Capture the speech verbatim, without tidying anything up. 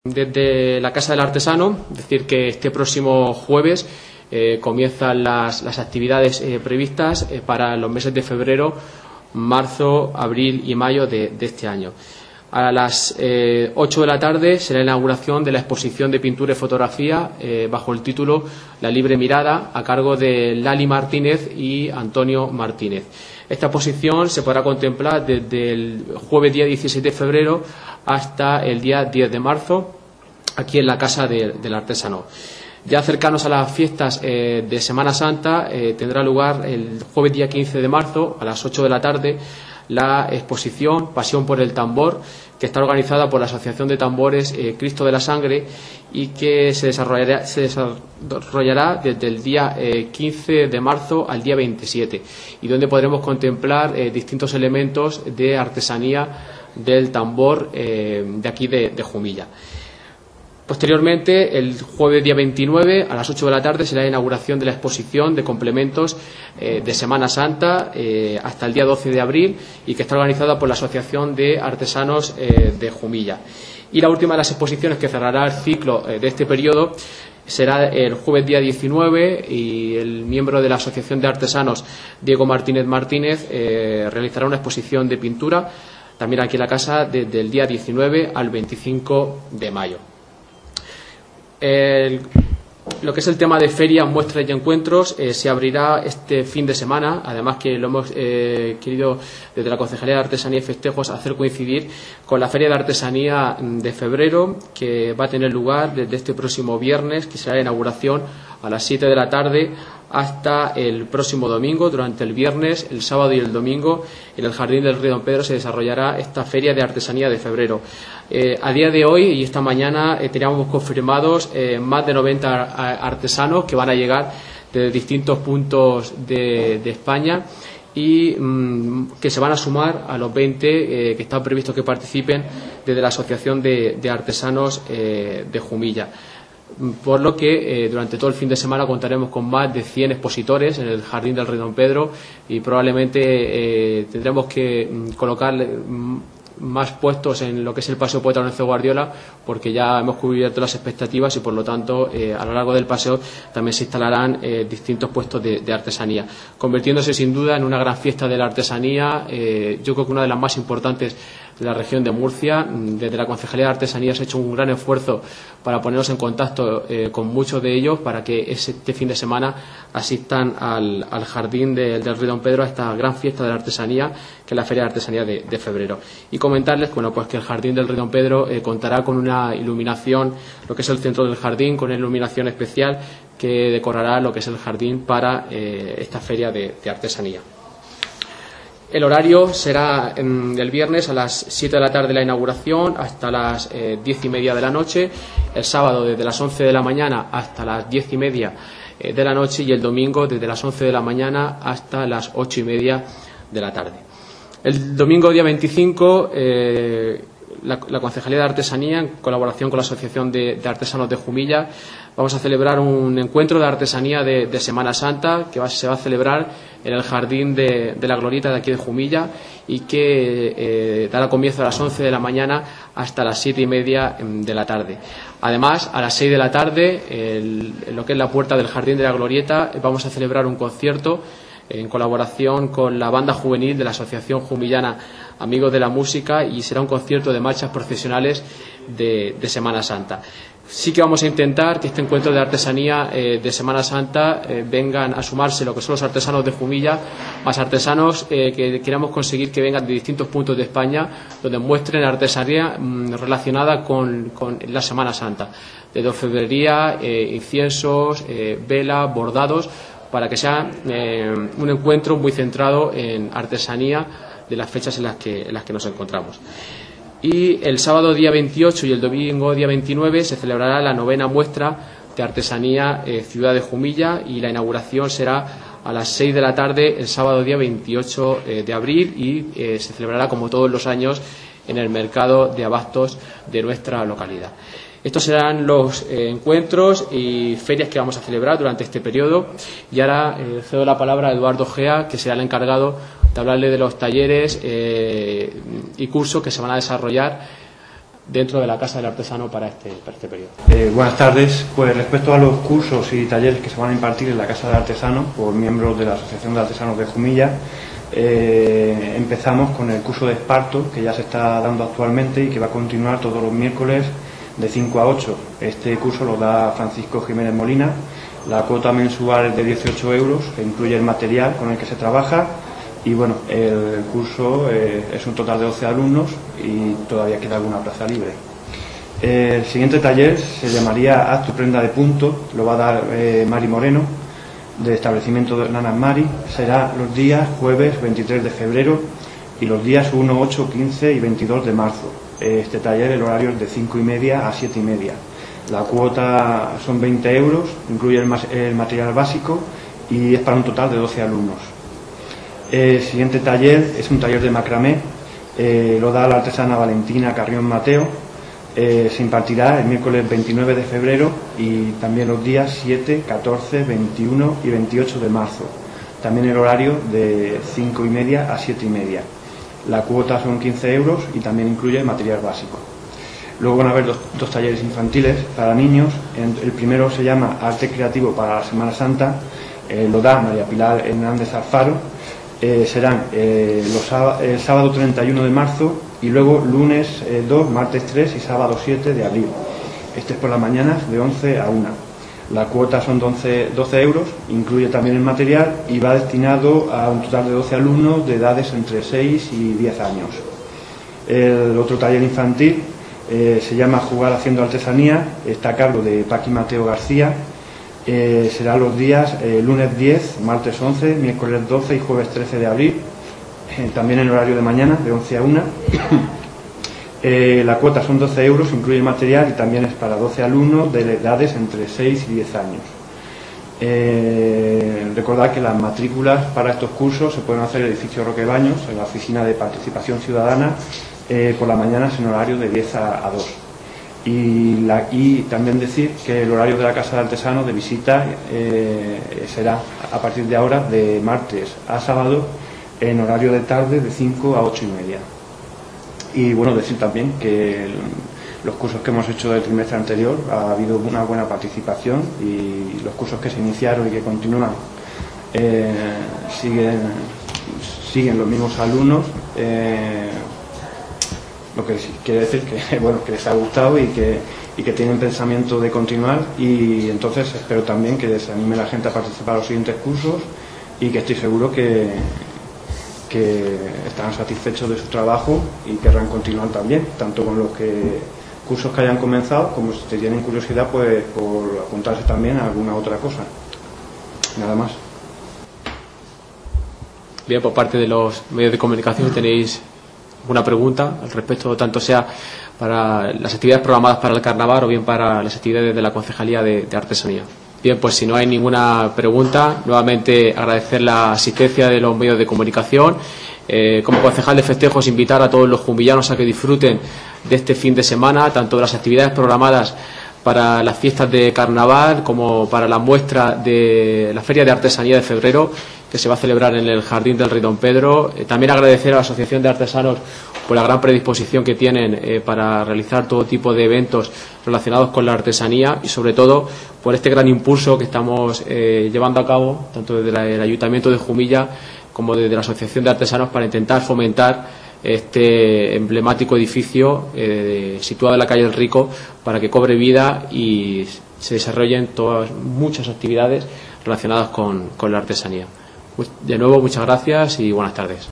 Desde la Casa del Artesano, decir que este próximo jueves eh, comienzan las, las actividades eh, previstas eh, para los meses de febrero, marzo, abril y mayo de, de este año. A las eh, ocho de la tarde será la inauguración de la exposición de pintura y fotografía eh, bajo el título La Libre Mirada, a cargo de Lali Martínez y Antonio Martínez. Esta exposición se podrá contemplar desde el jueves día dieciséis de febrero hasta el día diez de marzo, aquí en la Casa de, del Artesano. Ya cercanos a las fiestas eh, de Semana Santa, eh, tendrá lugar el jueves día quince de marzo a las ocho de la tarde la exposición Pasión por el Tambor, que está organizada por la Asociación de Tambores eh, Cristo de la Sangre y que se desarrollará, se desarrollará desde el día eh, quince de marzo al día veintisiete, y donde podremos contemplar eh, distintos elementos de artesanía del tambor eh, de aquí de, de Jumilla. Posteriormente, el jueves día veintinueve a las ocho de la tarde será la inauguración de la exposición de complementos eh, de Semana Santa eh, hasta el día doce de abril, y que está organizada por la Asociación de Artesanos eh, de Jumilla. Y la última de las exposiciones que cerrará el ciclo eh, de este periodo será el jueves día diecinueve, y el miembro de la Asociación de Artesanos, Diego Martínez Martínez, eh, realizará una exposición de pintura también aquí en la casa desde el día diecinueve al veinticinco de mayo. El, lo que es el tema de ferias, muestras y encuentros eh, se abrirá este fin de semana, además que lo hemos eh, querido desde la Concejalía de Artesanía y Festejos hacer coincidir con la Feria de Artesanía de febrero, que va a tener lugar desde este próximo viernes, que será la inauguración a las siete de la tarde, hasta el próximo domingo. Durante el viernes, el sábado y el domingo, en el Jardín del Río Don Pedro se desarrollará esta Feria de Artesanía de febrero. Eh, a día de hoy y esta mañana eh, teníamos confirmados eh, más de noventa artesanos que van a llegar de distintos puntos de, de España, y mmm, que se van a sumar a los veinte eh, que están previstos que participen desde la Asociación de, de Artesanos eh, de Jumilla. Por lo que eh, durante todo el fin de semana contaremos con más de cien expositores en el Jardín del Rey Don Pedro, y probablemente eh, tendremos que mm, colocar mm, más puestos en lo que es el Paseo Poeta Lorenzo Guardiola, porque ya hemos cubierto las expectativas, y por lo tanto eh, a lo largo del paseo también se instalarán eh, distintos puestos de, de artesanía, convirtiéndose sin duda en una gran fiesta de la artesanía. Eh, yo creo que una de las más importantes de la región de Murcia. Desde la Concejalía de Artesanía se ha hecho un gran esfuerzo para ponernos en contacto eh, con muchos de ellos, para que este fin de semana asistan al, al Jardín de, del Río Don Pedro, a esta gran fiesta de la artesanía, que es la Feria de Artesanía de, de febrero. Y comentarles bueno, pues que el Jardín del Río Don Pedro eh, contará con una iluminación, lo que es el centro del jardín, con una iluminación especial que decorará lo que es el jardín para eh, esta Feria de, de Artesanía. El horario será en, el viernes a las siete de la tarde la inauguración hasta las eh, diez y media de la noche, el sábado desde las once de la mañana hasta las diez y media eh, de la noche, y el domingo desde las once de la mañana hasta las ocho y media de la tarde. El domingo día veinticinco, eh, la, la Concejalía de Artesanía, en colaboración con la Asociación de, de Artesanos de Jumilla, vamos a celebrar un encuentro de artesanía de, de Semana Santa, que va, se va a celebrar en el Jardín de, de la Glorieta de aquí de Jumilla, y que eh, dará comienzo a las once de la mañana hasta las siete y media de la tarde. Además, a las seis de la tarde, el, en lo que es la puerta del Jardín de la Glorieta, vamos a celebrar un concierto en colaboración con la banda juvenil de la Asociación Jumillana Amigos de la Música, y será un concierto de marchas profesionales de, de Semana Santa. Sí que vamos a intentar que este encuentro de artesanía eh, de Semana Santa eh, vengan a sumarse lo que son los artesanos de Jumilla, más artesanos eh, que queramos conseguir que vengan de distintos puntos de España, donde muestren artesanía mmm, relacionada con, con la Semana Santa, de orfebrería, eh, inciensos, eh, vela, bordados, para que sea eh, un encuentro muy centrado en artesanía de las fechas en las que, en las que nos encontramos. Y el sábado día veintiocho y el domingo día veintinueve se celebrará la novena muestra de artesanía eh, Ciudad de Jumilla, y la inauguración será a las seis de la tarde el sábado día veintiocho eh, de abril, y eh, se celebrará como todos los años en el mercado de abastos de nuestra localidad. Estos serán los eh, encuentros y ferias que vamos a celebrar durante este periodo, y ahora eh, cedo la palabra a Eduardo Gea, que será el encargado de hablarle de los talleres eh, y cursos que se van a desarrollar dentro de la Casa del Artesano para este, para este periodo. Eh, buenas tardes. Pues respecto a los cursos y talleres que se van a impartir en la Casa del Artesano por miembros de la Asociación de Artesanos de Jumilla, eh, empezamos con el curso de esparto, que ya se está dando actualmente y que va a continuar todos los miércoles de cinco a ocho. Este curso lo da Francisco Jiménez Molina. La cuota mensual es de dieciocho euros, que incluye el material con el que se trabaja. Y bueno, el curso eh, es un total de doce alumnos y todavía queda alguna plaza libre. El siguiente taller se llamaría Haz tu prenda de punto, lo va a dar eh, Mari Moreno, del establecimiento de Nanas Mari. Será los días jueves veintitrés de febrero y los días uno, ocho, quince y veintidós de marzo. Este taller, el horario es de cinco y media a siete y media. La cuota son veinte euros, incluye el, el material básico y es para un total de doce alumnos. El siguiente taller es un taller de macramé, eh, lo da la artesana Valentina Carrión Mateo. Eh, se impartirá el miércoles veintinueve de febrero y también los días siete, catorce, veintiuno y veintiocho de marzo. También el horario de cinco y media a siete y media. La cuota son quince euros y también incluye material básico. Luego van a haber dos, dos talleres infantiles para niños. El primero se llama Arte Creativo para la Semana Santa, eh, lo da María Pilar Hernández Alfaro. Eh, serán eh, los sábado, el sábado treinta y uno de marzo y luego lunes eh, dos, martes tres y sábado siete de abril. Este es por las mañanas de once a una. La cuota son doce euros, incluye también el material y va destinado a un total de doce alumnos de edades entre seis y diez años. El otro taller infantil eh, se llama Jugar haciendo artesanía, está a cargo de Paqui Mateo García. Eh, será los días eh, lunes diez, martes once, miércoles doce y jueves trece de abril, eh, también en horario de mañana de once a una. eh, la cuota son doce euros, incluye el material y también es para doce alumnos de edades entre seis y diez años. Eh, recordad que las matrículas para estos cursos se pueden hacer en el edificio Roque Baños, en la oficina de participación ciudadana, eh, por la mañana en horario de diez a dos. Y, la, y también decir que el horario de la Casa de Artesanos de visita eh, será a partir de ahora de martes a sábado en horario de tarde de cinco a ocho y media. Y bueno, decir también que el, los cursos que hemos hecho del trimestre anterior ha habido una buena participación y los cursos que se iniciaron y que continúan eh, siguen, siguen los mismos alumnos. Eh, Lo que quiere decir que, bueno, que les ha gustado y que, y que tienen pensamiento de continuar, y entonces espero también que les anime la gente a participar en los siguientes cursos y que estoy seguro que, que estarán satisfechos de su trabajo y querrán continuar también, tanto con los que, cursos que hayan comenzado como si tienen curiosidad pues por apuntarse también a alguna otra cosa. Nada más. Bien, por parte de los medios de comunicación, ¿tenéis una pregunta al respecto, tanto sea para las actividades programadas para el carnaval o bien para las actividades de la Concejalía de, de Artesanía? Bien, pues si no hay ninguna pregunta, nuevamente agradecer la asistencia de los medios de comunicación. Eh, como concejal de festejos, invitar a todos los jumillanos a que disfruten de este fin de semana, tanto de las actividades programadas para las fiestas de carnaval como para la muestra de la Feria de Artesanía de febrero, que se va a celebrar en el Jardín del Rey Don Pedro. Eh, también agradecer a la Asociación de Artesanos por la gran predisposición que tienen eh, para realizar todo tipo de eventos relacionados con la artesanía y sobre todo por este gran impulso que estamos eh, llevando a cabo tanto desde la, el Ayuntamiento de Jumilla como desde la Asociación de Artesanos para intentar fomentar este emblemático edificio eh, situado en la calle del Rico para que cobre vida y se desarrollen todas muchas actividades relacionadas con, con la artesanía. De nuevo, muchas gracias y buenas tardes.